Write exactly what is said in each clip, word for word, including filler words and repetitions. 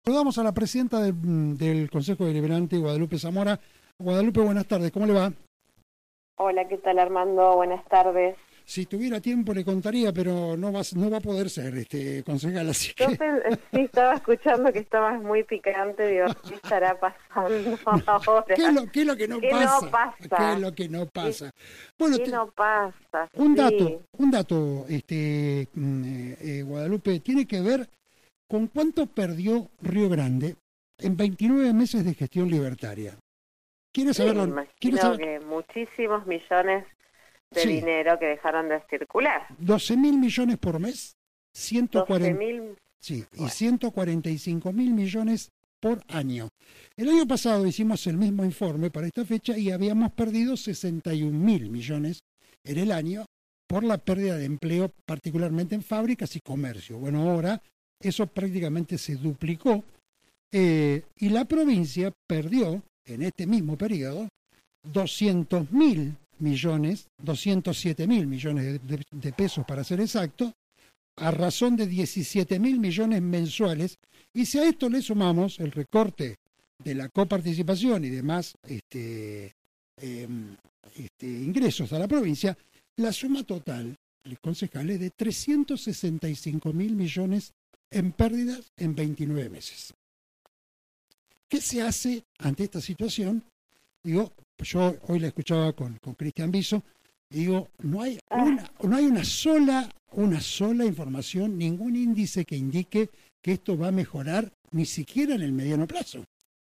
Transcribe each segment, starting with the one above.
Saludamos a la presidenta de, del Consejo Deliberante, Guadalupe Zamora. Guadalupe, buenas tardes, ¿cómo le va? Hola, ¿qué tal, Armando? Buenas tardes. Si tuviera tiempo le contaría, pero no va, no va a poder ser, este concejal, así Yo que... pe- sí estaba escuchando que estabas muy picante, digo, ¿qué estará pasando ahora? ¿Qué es lo, qué es lo que no ¿Qué pasa? no ¿Qué es pasa? lo que no ¿Qué, pasa? Bueno, qué te- no pasa? un dato, Sí. un dato, este, mm, eh, eh, Guadalupe, tiene que ver con cuánto perdió Río Grande en veintinueve meses de gestión libertaria. ¿Quiere Sí, me saberlo? ¿Quiere imagino saber? que muchísimos millones de Sí, dinero que dejaron de circular. doce mil millones por mes, doce ciento cuarenta. mil, Sí, y bueno, ciento cuarenta y cinco mil millones por año. El año pasado hicimos el mismo informe para esta fecha y habíamos perdido sesenta y un mil millones en el año por la pérdida de empleo, particularmente en fábricas y comercio. Bueno, ahora eso prácticamente se duplicó eh, y la provincia perdió en este mismo periodo doscientos mil millones, doscientos siete mil millones de, de, de pesos para ser exacto, a razón de diecisiete mil millones mensuales, y si a esto le sumamos el recorte de la coparticipación y demás este, eh, este, ingresos a la provincia, la suma total, el concejal, es de trescientos sesenta y cinco mil millones en pérdidas en veintinueve meses. ¿Qué se hace ante esta situación? Digo, yo hoy la escuchaba con, con Cristian Biso, y digo, no hay una, no hay una sola, una sola información, ningún índice que indique que esto va a mejorar, ni siquiera en el mediano plazo.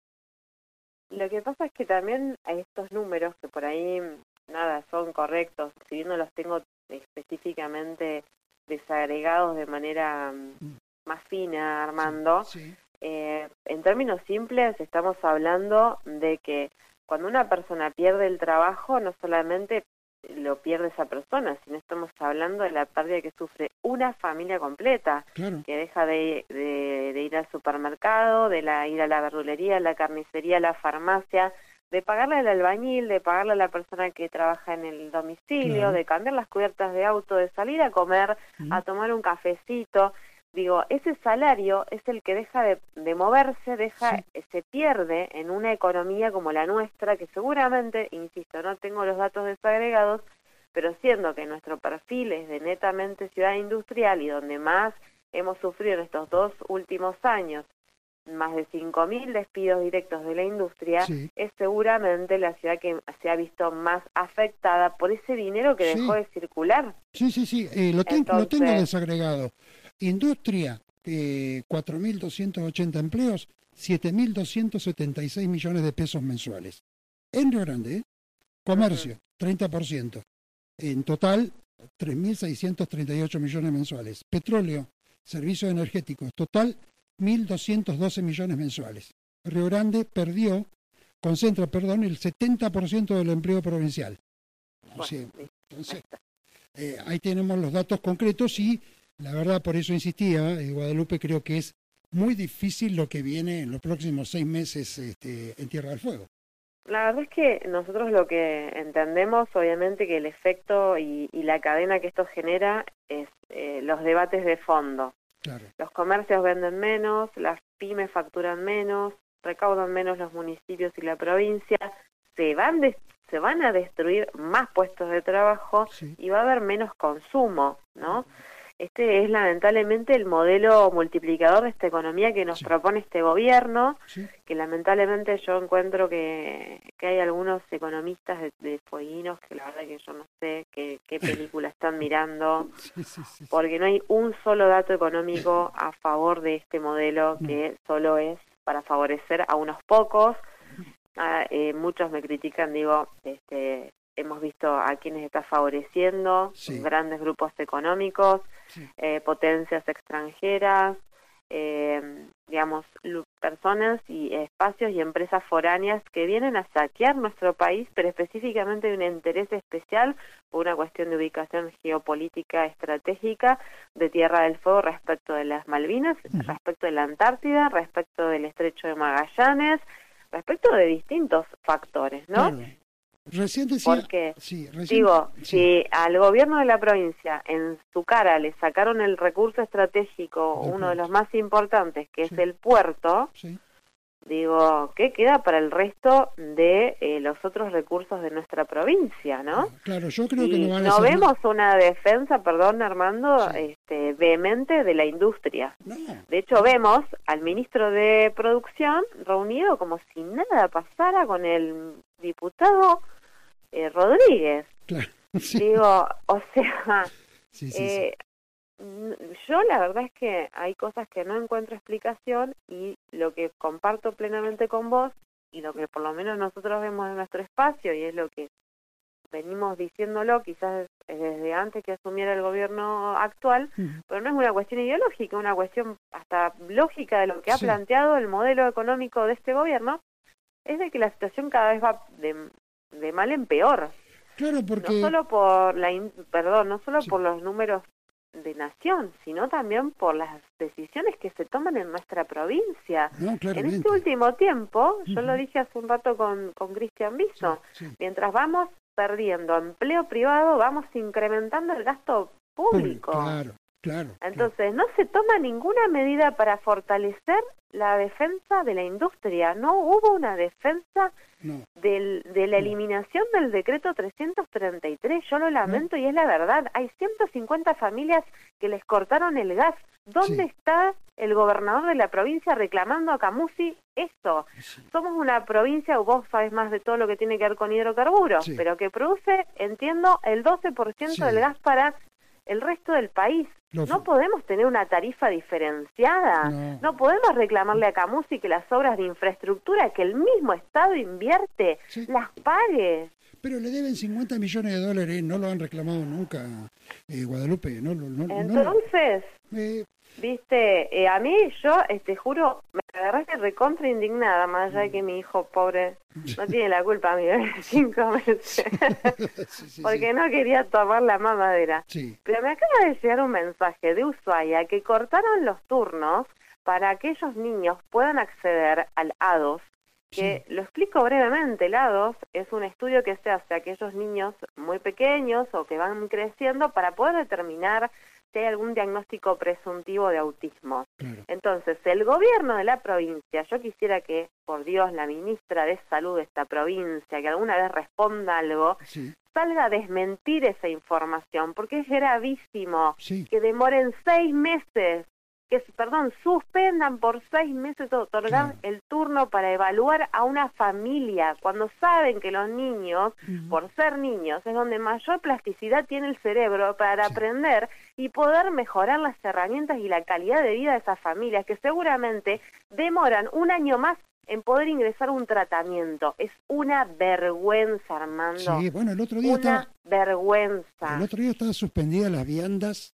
lo que pasa es que también a estos números que por ahí, nada, son correctos, si bien no los tengo específicamente desagregados de manera mm, más fina, Armando, Sí, sí, eh, en términos simples estamos hablando de que cuando una persona pierde el trabajo, no solamente lo pierde esa persona, sino estamos hablando de la pérdida que sufre una familia completa, claro. que deja de, de, de ir al supermercado, de la, ir a la verdulería, a la carnicería, a la farmacia, de pagarle al albañil, de pagarle a la persona que trabaja en el domicilio, Claro. de cambiar las cubiertas de auto, de salir a comer, ¿Mm? a tomar un cafecito. Digo, ese salario es el que deja de, de moverse, deja, Sí, se pierde en una economía como la nuestra, que seguramente, insisto, no tengo los datos desagregados, pero siendo que nuestro perfil es de netamente ciudad industrial y donde más hemos sufrido en estos dos últimos años, más de cinco mil despidos directos de la industria, sí, es seguramente la ciudad que se ha visto más afectada por ese dinero que dejó sí, de circular. sí, sí, sí, eh, lo, ten, lo tengo Entonces, desagregado. Industria, eh, cuatro mil doscientos ochenta empleos, siete mil doscientos setenta y seis millones de pesos mensuales. En Río Grande, ¿eh? Comercio, treinta por ciento. En total, tres mil seiscientos treinta y ocho millones mensuales. Petróleo, servicios energéticos, total, mil doscientos doce millones mensuales. Río Grande perdió, concentra, perdón, el setenta por ciento del empleo provincial. O bueno, sea, listo, ahí entonces, está. eh, ahí tenemos los datos concretos y la verdad, por eso insistía, eh, Guadalupe, creo que es muy difícil lo que viene en los próximos seis meses este, en Tierra del Fuego. La verdad es que nosotros lo que entendemos, obviamente, que el efecto y, y la cadena que esto genera es eh, los debates de fondo. Claro. Los comercios venden menos, las pymes facturan menos, recaudan menos los municipios y la provincia, se van, de, se van a destruir más puestos de trabajo Sí. y va a haber menos consumo, ¿no? Este es lamentablemente el modelo multiplicador de esta economía que nos Sí. propone este gobierno, Sí. que lamentablemente yo encuentro que, que hay algunos economistas de, de fueguinos que la verdad que yo no sé qué, qué película están mirando, Sí, sí, sí, porque no hay un solo dato económico a favor de este modelo no. que solo es para favorecer a unos pocos. Ah, eh, muchos me critican, digo, este, hemos visto a quienes está favoreciendo, Sí. grandes grupos económicos, Sí. eh, potencias extranjeras, eh, digamos, personas y espacios y empresas foráneas que vienen a saquear nuestro país, pero específicamente de un interés especial por una cuestión de ubicación geopolítica estratégica de Tierra del Fuego respecto de las Malvinas, Uh-huh. respecto de la Antártida, respecto del Estrecho de Magallanes, respecto de distintos factores, ¿no? Claro. Recién decía, Porque, sí, recién, digo, sí. si al gobierno de la provincia en su cara le sacaron el recurso estratégico, Del uno de puerto. los más importantes, que Sí. es el puerto, Sí. digo, ¿qué queda para el resto de eh, los otros recursos de nuestra provincia, no? Claro, yo creo que Y no van a no hacer vemos nada. una defensa, perdón Armando, Sí. este, vehemente de la industria. No, De hecho, vemos al ministro de Producción reunido como si nada pasara con el diputado eh, Rodríguez. claro. Sí, Digo, o sea, sí, sí, eh, n- yo la verdad es que hay cosas que no encuentro explicación y lo que comparto plenamente con vos y lo que por lo menos nosotros vemos en nuestro espacio y es lo que venimos diciéndolo quizás desde antes que asumiera el gobierno actual, sí. Ujú. pero no es una cuestión ideológica, una cuestión hasta lógica de lo que ha Sí. planteado el modelo económico de este gobierno, es de que la situación cada vez va de, de mal en peor. Claro, porque... No solo por la, in- perdón, no solo Sí. por los números de nación, sino también por las decisiones que se toman en nuestra provincia. No, En claramente. este último tiempo, yo lo Ujú. dije hace un rato con, con Cristian Biso, Sí, sí. mientras vamos perdiendo empleo privado, vamos incrementando el gasto público. Claro, claro. Entonces, no se toma ninguna medida para fortalecer la defensa de la industria. No hubo una defensa claro. No, del, de la No. eliminación del decreto trescientos treinta y tres. Yo lo lamento y es la verdad. Hay ciento cincuenta familias que les cortaron el gas. ¿Dónde Sí. está el gobernador de la provincia reclamando a Camusi esto? sí. Somos una provincia, vos sabés más de todo lo que tiene que ver con hidrocarburos, Sí. pero que produce, entiendo, el doce por ciento Sí. del gas para el resto del país. Lo- No podemos tener una tarifa diferenciada. No. No podemos reclamarle a Camusi que las obras de infraestructura que el mismo Estado invierte Sí. las pague. Pero le deben cincuenta millones de dólares, no lo han reclamado nunca, eh, Guadalupe. No, no, no, no lo- Entonces, eh, viste, eh, a mí yo, eh, te juro, me agarraste recontra indignada, más allá de que mi hijo pobre no tiene la culpa, mi bebé de cinco meses, sí, sí, porque sí. no quería tomar la mamadera. Sí, Pero me acaba de llegar un mensaje de Ushuaia que cortaron los turnos para que aquellos niños puedan acceder al A D O S, que sí. lo explico brevemente. El A D O S es un estudio que se hace a aquellos niños muy pequeños o que van creciendo para poder determinar si hay algún diagnóstico presuntivo de autismo. Claro. Entonces, el gobierno de la provincia, yo quisiera que, por Dios, la ministra de Salud de esta provincia, que alguna vez responda algo, Sí, salga a desmentir esa información, porque es gravísimo sí. que demoren seis meses, que, perdón, suspendan por seis meses otorgar Claro. el turno para evaluar a una familia, cuando saben que los niños, Ujú. por ser niños, es donde mayor plasticidad tiene el cerebro para Sí. aprender y poder mejorar las herramientas y la calidad de vida de esas familias, que seguramente demoran un año más en poder ingresar a un tratamiento. Es una vergüenza, Armando. Sí, bueno, el otro día Una estaba, vergüenza. el otro día estaba suspendida las viandas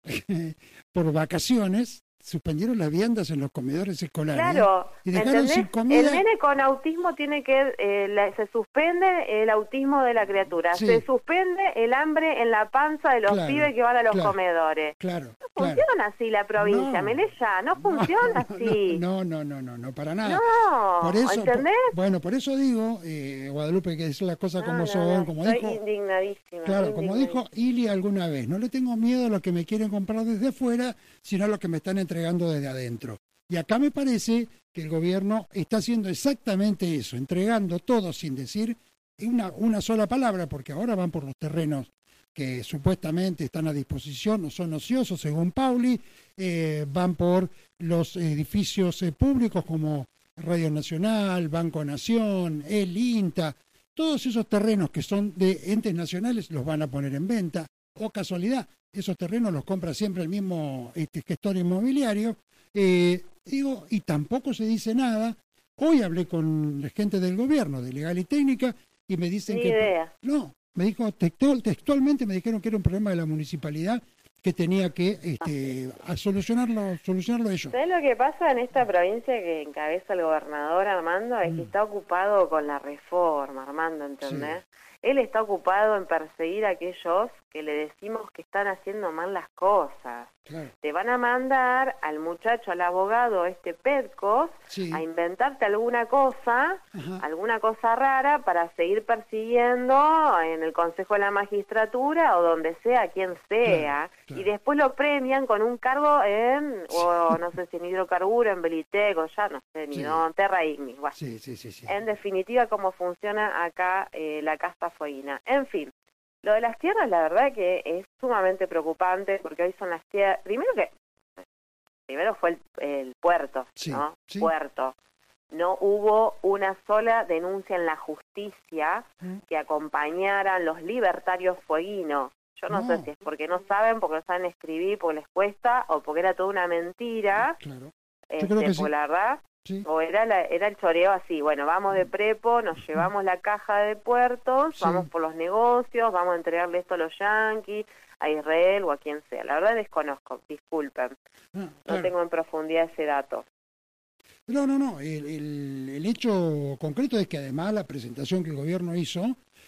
por vacaciones, suspendieron las viandas en los comedores escolares. Claro, Y ¿me dejaron sin entendés? comida. El nene con autismo tiene que, eh, la- se suspende el autismo de la criatura, Sí. se suspende el hambre en la panza de los Claro, pibes que van a los claro. comedores. Claro, No claro. funciona así la provincia, No. Melella, no funciona así. No, no, no, no, no, para nada. No, Por eso, por- ¿entendés? bueno, por eso digo, eh, Guadalupe, que decir las cosas No, como no, son, no, como estoy dijo, indignadísima. claro, como indignadísima. dijo Ili alguna vez, no le tengo miedo a lo que me quieren comprar desde afuera, sino a lo que me están entregando desde adentro. Y acá me parece que el gobierno está haciendo exactamente eso, entregando todo sin decir una, una sola palabra, porque ahora van por los terrenos que supuestamente están a disposición, no son ociosos, según Pauli, eh, van por los edificios eh, públicos como Radio Nacional, Banco Nación, el INTA, todos esos terrenos que son de entes nacionales los van a poner en venta, o casualidad, esos terrenos los compra siempre el mismo este, gestor inmobiliario, eh, digo, y tampoco se dice nada. Hoy hablé con la gente del gobierno, de Legal y Técnica, y me dicen Ni que... idea. No, me dijo textual, textualmente me dijeron que era un problema de la municipalidad que tenía que este, a solucionarlo, solucionarlo ellos. ¿Sabés lo que pasa en esta provincia que encabeza el gobernador Armando? Es que Mm. está ocupado con la reforma, Armando, ¿entendés? Sí. él está ocupado en perseguir a aquellos que le decimos que están haciendo mal las cosas. Claro. Te van a mandar al muchacho, al abogado, este Petcos, Sí. a inventarte alguna cosa, Ajá. alguna cosa rara para seguir persiguiendo en el Consejo de la Magistratura o donde sea, quien sea, Claro, claro. y después lo premian con un cargo en, o no sé si en hidrocarburo, en Belitec, o ya no sé, ni Sí. no, Terra Ignis, bueno. Sí, sí, sí, sí. En definitiva, cómo funciona acá eh, la casta fueguina. En fin, lo de las tierras, la verdad que es sumamente preocupante, porque hoy son las tierras, primero que, primero fue el, el puerto, Sí, ¿no? sí. Puerto. No hubo una sola denuncia en la justicia Mm. que acompañaran los libertarios fueguinos. Yo no, No. sé si es porque no saben, porque no saben escribir, porque les cuesta, o porque era toda una mentira, Claro. este, creo que sí. porque la verdad, Sí. o era, la, era el choreo así, bueno, vamos de prepo, nos llevamos la caja de puertos, Sí. vamos por los negocios, vamos a entregarle esto a los yanquis, a Israel o a quien sea. La verdad desconozco, disculpen, Ah, no claro. tengo en profundidad ese dato. No, no, no. El, el, el hecho concreto es que además la presentación que el gobierno hizo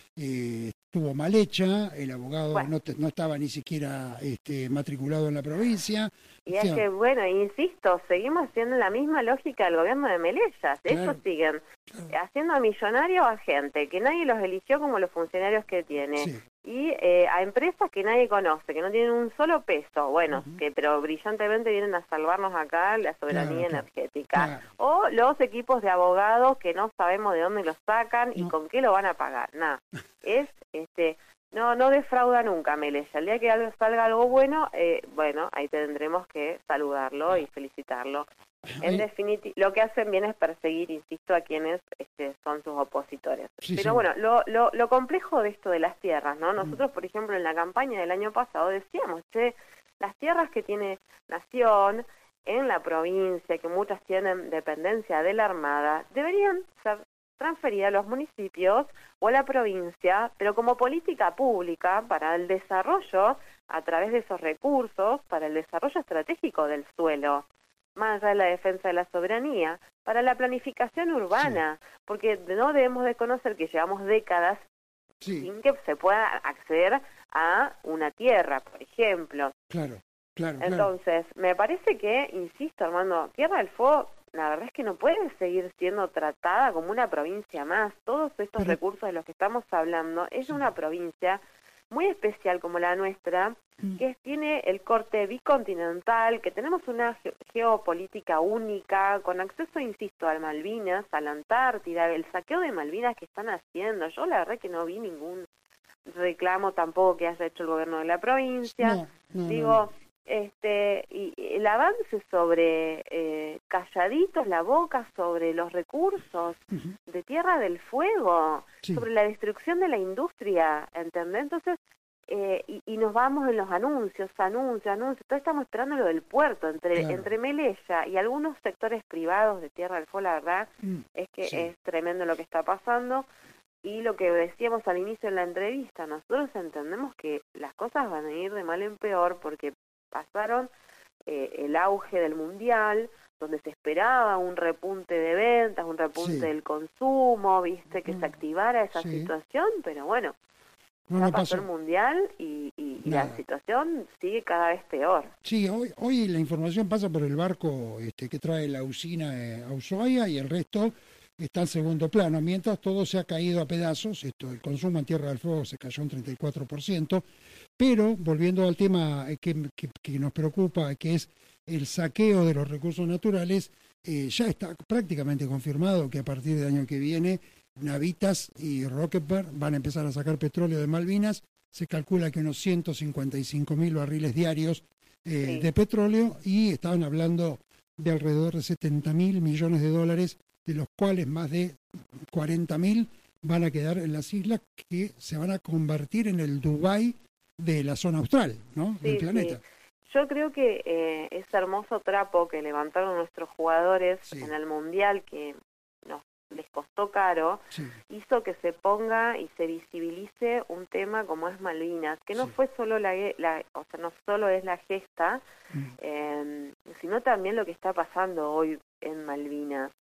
eh, estuvo mal hecha, el abogado Bueno. no, te- no estaba ni siquiera este, matriculado en la provincia. Y O es sea, que, bueno, insisto, seguimos haciendo la misma lógica del gobierno de Melellas. Claro. Ellos siguen Claro. haciendo a millonarios a gente que nadie los eligió como los funcionarios que tiene. Sí. Y eh, a empresas que nadie conoce, que no tienen un solo peso, bueno, Ujú. que pero brillantemente vienen a salvarnos acá la soberanía Claro, claro. energética. Claro. O los equipos de abogados que no sabemos de dónde los sacan y No. con qué lo van a pagar. Nada. Es, este... No, no defrauda nunca Melella. El día que algo, salga algo bueno, eh, bueno, ahí tendremos que saludarlo y felicitarlo. En Ahí- definitiva, lo que hacen bien es perseguir, insisto, a quienes este, son sus opositores. Sí, Pero sí. bueno, lo, lo, lo complejo de esto de las tierras, ¿no? Nosotros, por ejemplo, en la campaña del año pasado decíamos, che, las tierras que tiene Nación en la provincia, que muchas tienen dependencia de la Armada, deberían ser transferida a los municipios o a la provincia, pero como política pública para el desarrollo a través de esos recursos, para el desarrollo estratégico del suelo, más allá de la defensa de la soberanía, para la planificación urbana, porque no debemos de conocer que llevamos décadas Sí, sin que se pueda acceder a una tierra, por ejemplo. claro, claro, claro. Entonces, me parece que, insisto, Armando, Tierra del Fuego, la verdad es que no puede seguir siendo tratada como una provincia más. Todos estos Pero- recursos de los que estamos hablando, es una provincia muy especial como la nuestra, Mm. que tiene el corte bicontinental, que tenemos una ge- geopolítica única, con acceso, insisto, a Malvinas, a la Antártida, el saqueo de Malvinas que están haciendo. Yo la verdad que no vi ningún reclamo tampoco que haya hecho el gobierno de la provincia. No, no, no, Digo, no. este, y y el avance sobre eh, calladitos la boca sobre los recursos Ujú. de Tierra del Fuego, Sí. sobre la destrucción de la industria, ¿entendés? Entonces, eh, y, y nos vamos en los anuncios, anuncios, anuncios, entonces estamos esperando lo del puerto, entre, Claro. entre Melella y algunos sectores privados de Tierra del Fuego, la verdad Mm, es que sí. es tremendo lo que está pasando. Y lo que decíamos al inicio de la entrevista, nosotros entendemos que las cosas van a ir de mal en peor porque pasaron eh, el auge del mundial, donde se esperaba un repunte de ventas, un repunte Sí. del consumo, viste, que Mm, se activara esa sí. situación, pero bueno, No, ya no pasó pasó. el mundial y, y- y la Nada. situación sigue cada vez peor. Sí, hoy, hoy la información pasa por el barco este, que trae la usina eh, a Ushuaia y el resto está en segundo plano, mientras todo se ha caído a pedazos. Esto, el consumo en Tierra del Fuego se cayó un treinta y cuatro por ciento, pero volviendo al tema eh, que, que- que nos preocupa, que es el saqueo de los recursos naturales, eh, ya está prácticamente confirmado que a partir del año que viene Navitas y Rockefeller van a empezar a sacar petróleo de Malvinas. Se calcula que unos ciento cincuenta y cinco mil barriles diarios eh, Sí. de petróleo, y estaban hablando de alrededor de setenta mil millones de dólares, de los cuales más de cuarenta mil van a quedar en las islas que se van a convertir en el Dubái de la zona austral, ¿no? Sí, Del planeta. sí. Yo creo que eh, ese hermoso trapo que levantaron nuestros jugadores Sí. en el Mundial, que nos les costó caro, Sí, hizo que se ponga y se visibilice un tema como es Malvinas, que no Sí. fue solo la, gue- la, o sea, no solo es la gesta, mm, eh, sino también lo que está pasando hoy en Malvinas.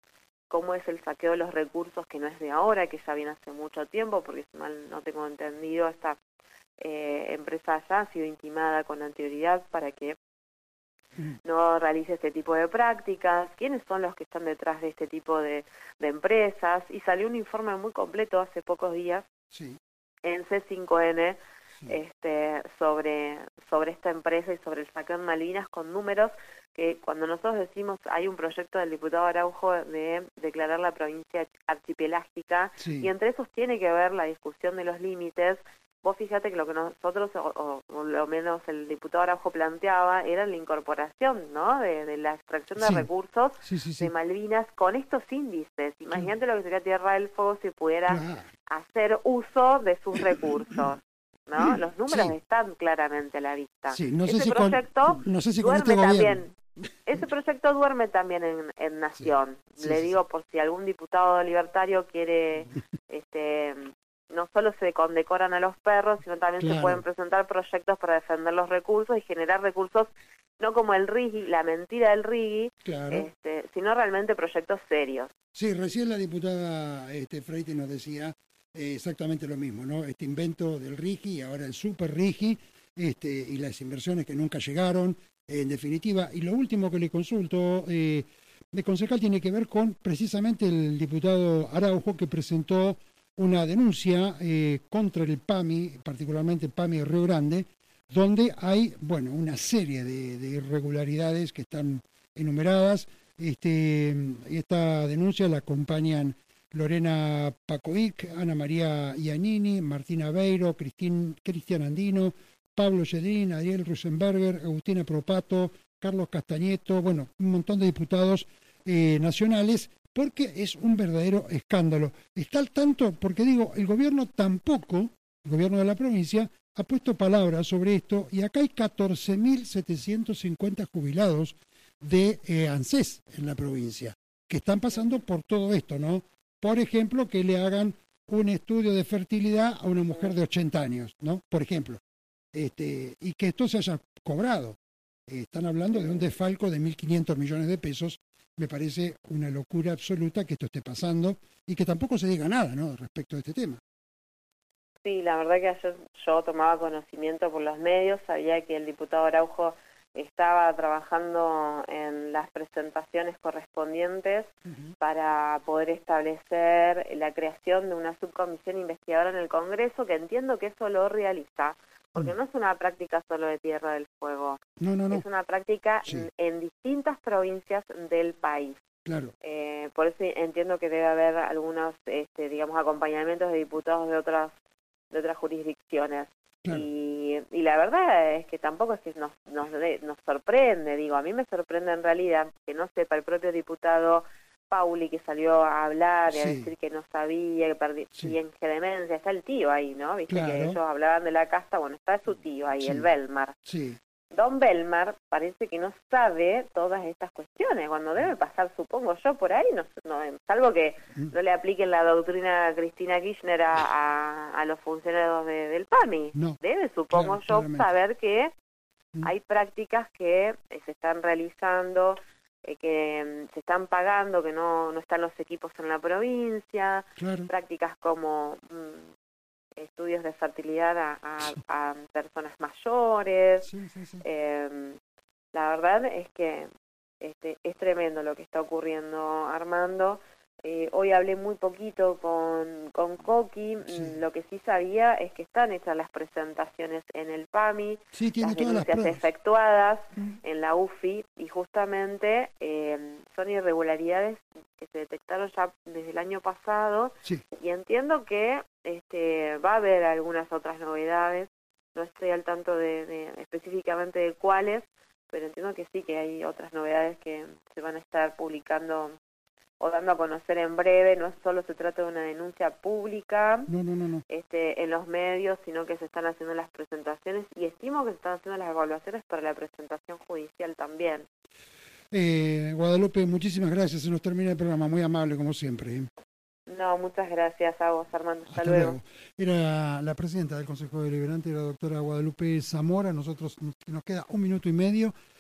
cómo es el saqueo de los recursos, que no es de ahora, que ya viene hace mucho tiempo, porque si mal no tengo entendido, esta eh, empresa ya ha sido intimada con anterioridad para que no realice este tipo de prácticas, quiénes son los que están detrás de este tipo de, de empresas, y salió un informe muy completo hace pocos días sí. en C cinco N Sí. este, sobre, sobre esta empresa y sobre el saqueo en Malvinas, con números que cuando nosotros decimos hay un proyecto del diputado Araujo de declarar la provincia archipelágica, Sí. y entre esos tiene que ver la discusión de los límites. Vos fíjate que lo que nosotros, o, o, o lo menos el diputado Araujo planteaba, era la incorporación, ¿no?, de, de la extracción de Sí. recursos Sí, sí, sí. de Malvinas con estos índices. Imagínate lo que sería Tierra del Fuego si pudiera Claro. hacer uso de sus recursos, ¿no? Los números Sí. están claramente a la vista. Sí, no sé Ese si proyecto con, no sé si con duerme este gobierno. también. Ese proyecto duerme también en, en Nación. Sí, sí, Le sí, digo, sí. por si algún diputado libertario quiere, este, no solo se condecoran a los perros, sino también Claro. se pueden presentar proyectos para defender los recursos y generar recursos, no como el RIGI, la mentira del RIGI, Claro. este, sino realmente proyectos serios. Sí, recién la diputada este, Freite nos decía eh, exactamente lo mismo, ¿no? Este invento del RIGI y ahora el super RIGI, este, y las inversiones que nunca llegaron, eh, en definitiva. Y lo último que le consulto, eh, de concejal, tiene que ver con precisamente el diputado Araujo, que presentó una denuncia eh, contra el PAMI, particularmente el PAMI de Río Grande, donde hay, bueno, una serie de, de irregularidades que están enumeradas. Este, esta denuncia la acompañan Lorena Pacoic, Ana María Iannini, Martina Beiro, Cristín, Cristian Andino, Pablo Yedrín, Ariel Rosenberger, Agustina Propato, Carlos Castañeto, bueno, un montón de diputados eh, nacionales, porque es un verdadero escándalo. Está al tanto, porque digo, el gobierno tampoco, el gobierno de la provincia, ha puesto palabras sobre esto, y acá hay catorce mil setecientos cincuenta jubilados de eh, ANSES en la provincia, que están pasando por todo esto, ¿no? Por ejemplo, que le hagan un estudio de fertilidad a una mujer de ochenta años, ¿no? Por ejemplo, este, y que esto se haya cobrado. Eh, están hablando de un desfalco de mil quinientos millones de pesos. Me parece una locura absoluta que esto esté pasando y que tampoco se diga nada, ¿no?, respecto a este tema. Sí, la verdad que ayer yo tomaba conocimiento por los medios, sabía que el diputado Araujo estaba trabajando en las presentaciones correspondientes uh-huh. para poder establecer la creación de una subcomisión investigadora en el Congreso, que entiendo que eso lo realiza, porque uh-huh. no es una práctica solo de Tierra del Fuego, no, no, no. es una práctica sí. en, en distintas provincias del país. Claro. Eh, por eso entiendo que debe haber algunos, este, digamos, acompañamientos de diputados de otras de otras jurisdicciones. Claro. Y, y la verdad es que tampoco es que nos, nos, nos sorprende, digo, a mí me sorprende en realidad que no sepa el propio diputado Pauli, que salió a hablar y sí. a decir que no sabía, que perdí, sí. y en demencia, está el tío ahí, ¿no? Viste claro. que ellos hablaban de la casta, bueno, está su tío ahí, sí. el Belmar. Sí. Don Belmar parece que no sabe todas estas cuestiones, cuando debe pasar, supongo yo, por ahí, no, no salvo que no le apliquen la doctrina Cristina Kirchner a, a, a los funcionarios de, del PAMI. No, debe, supongo claro, yo, saber que mm. hay prácticas que eh, se están realizando, eh, que um, se están pagando, que no, no están los equipos en la provincia, claro. prácticas como um, estudios de fertilidad a, a, a personas mayores. Sí, sí, sí. Eh, la verdad es que este, es tremendo lo que está ocurriendo, Armando. Eh, hoy hablé muy poquito con, con Coqui, sí. lo que sí sabía es que están hechas las presentaciones en el PAMI, sí, tiene las todas denuncias las efectuadas mm. en la U F I, y justamente eh, son irregularidades que se detectaron ya desde el año pasado, sí. y entiendo que este, va a haber algunas otras novedades, no estoy al tanto de, de específicamente de cuáles, pero entiendo que sí, que hay otras novedades que se van a estar publicando o dando a conocer en breve. No solo se trata de una denuncia pública no, no, no, no. Este, en los medios, sino que se están haciendo las presentaciones, y estimo que se están haciendo las evaluaciones para la presentación judicial también. Eh, Guadalupe, muchísimas gracias, se nos termina el programa, muy amable como siempre. ¿eh? No, muchas gracias a vos, Armando. Hasta, Hasta luego. luego. Era la presidenta del Consejo Deliberante, la doctora Guadalupe Zamora. Nosotros nos queda un minuto y medio.